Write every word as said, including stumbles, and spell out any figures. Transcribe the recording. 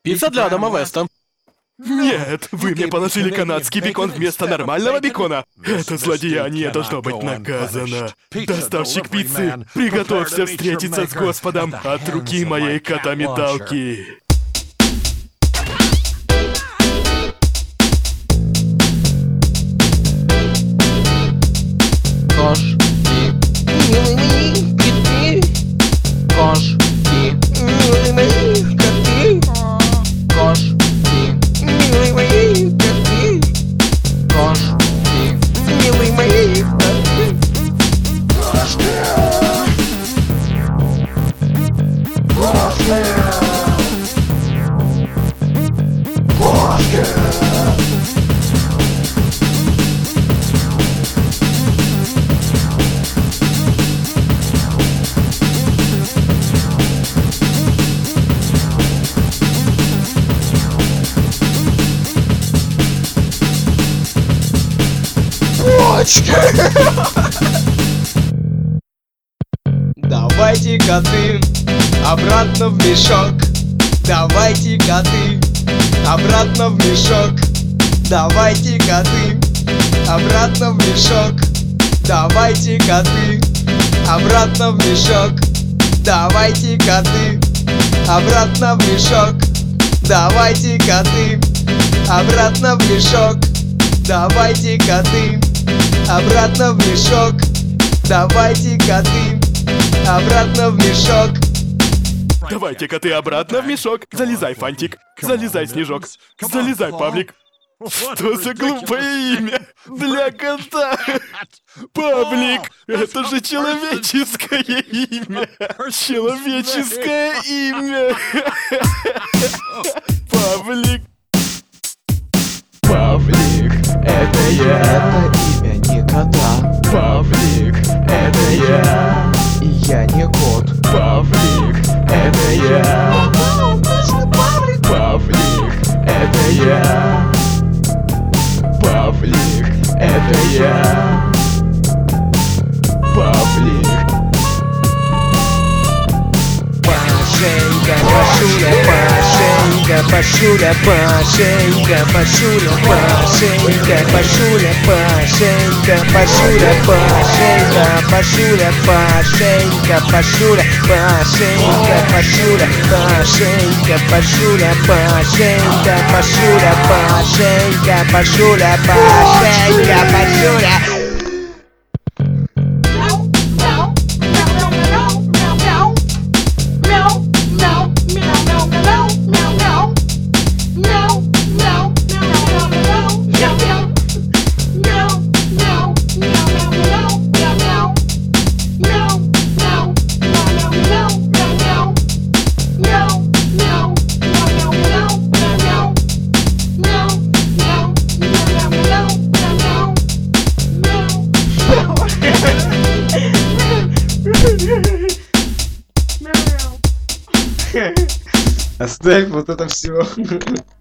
Пицца для Адама Веста. Нет, вы мне положили канадский бекон вместо нормального бекона. Это злодеяние должно быть наказано. Доставщик пиццы, приготовься встретиться с Господом от руки моей кота-металки. Кошки. Кошки. Кошки. Милые мои коты, Кошки. милые мои коты. Давайте, коты, обратно в мешок. Давайте, коты, обратно в мешок. Давайте, коты, обратно в мешок. Давайте, коты, обратно в мешок. Давайте, коты, обратно в мешок. Давайте, коты, обратно в мешок. Давайте, коты, обратно в мешок. Давайте, коты, обратно в мешок. Давайте, коты, обратно в мешок. Залезай, Фантик. Залезай, Снежок. Залезай, Павлик. Что за глупое имя для кота? Павлик, это же человеческое имя. Человеческое имя. Павлик. Павлик, это я. Это имя не кота. Павлик, это я. И я не кот. Павлик, это я. Павлик, это я. Павлик, это я. Павлик. Пашенька, Пашуля, Пашенька, Пашуля, Пашенька, Пашуля, Пашенька, Пашуля, Пашенька, Пашуля, Пашенька, Пашуля, Пашенька, Пашуля, Пашенька, Пашуля, Пашенька, Пашуля, Пашенька, Пашуля, Пашенька, Пашуля, Пашенька, Пашуля. Оставь вот это все.